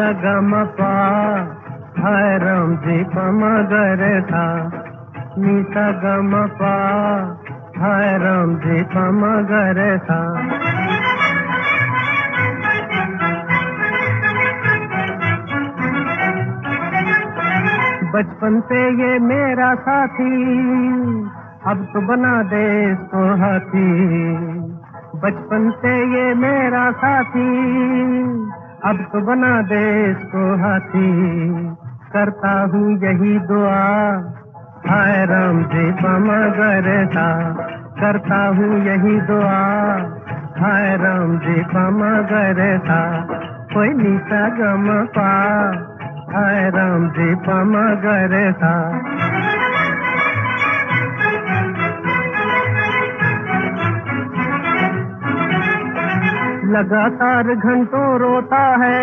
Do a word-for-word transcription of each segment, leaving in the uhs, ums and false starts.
गम पा हाय राम जी पम गरे सा नीसा गम पा हाय राम जी पम गरे सा। बचपन से ये मेरा साथी अब तो बना दे इसको हाथी। बचपन से ये मेरा साथी अब तो बना दे इसको हाथी। करता हूँ यही दुआ हाय राम जी पम गरे सा। करता हूँ यही दुआ हाय राम जी पम गरे सा। कोई नीसा गम पा हाय राम जी पम गरे सा। लगातार घंटों रोता है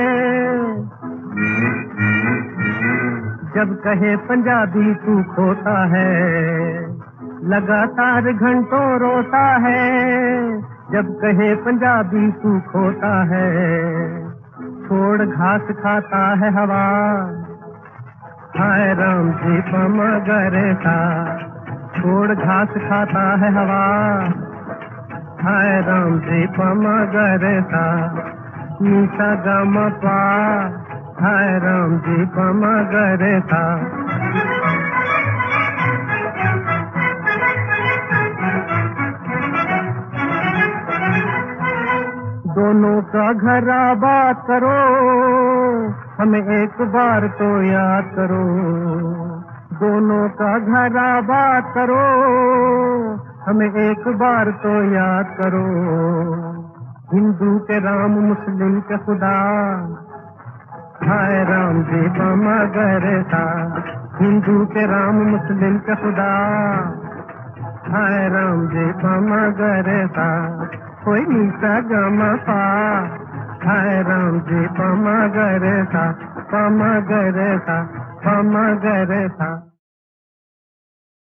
जब कहे पंजाबी तू खोता है। लगातार घंटों रोता है जब कहे पंजाबी तू खोता है। छोड़ घास खाता है हवा हाय राम जी पम गरे सा। छोड़ घास खाता है हवा हाय राम जी पम गरे सा। नीसा गम पा हाय राम जी पम गरे सा। दोनों का घर आबाद करो हमें एक बार तो याद करो। दोनों का घर आबाद करो हमें एक बार तो याद करो। हिंदू के राम मुस्लिम के खुदा हाय राम जी पम गरे सा। हिंदू के राम मुस्लिम के खुदा हाय राम जी पम गरे सा। कोई नीसा गम पा हाय राम जी पम गरे सा। पम गरे सा पम गरे सा।